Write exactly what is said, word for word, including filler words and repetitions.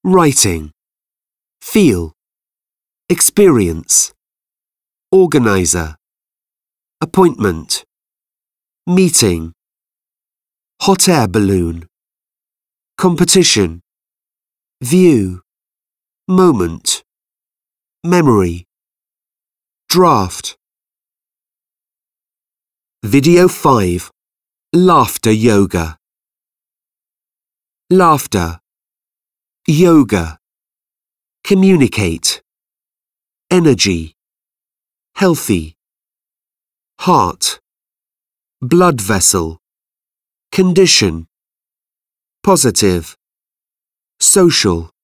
writing, feel, experience, organizer, appointment, meeting, hot air balloon, competition, view, moment, memory, draft. Video five. Laughter yoga. Laughter, yoga, communicate, energy, healthy, heart, blood vessel, condition, positive, social.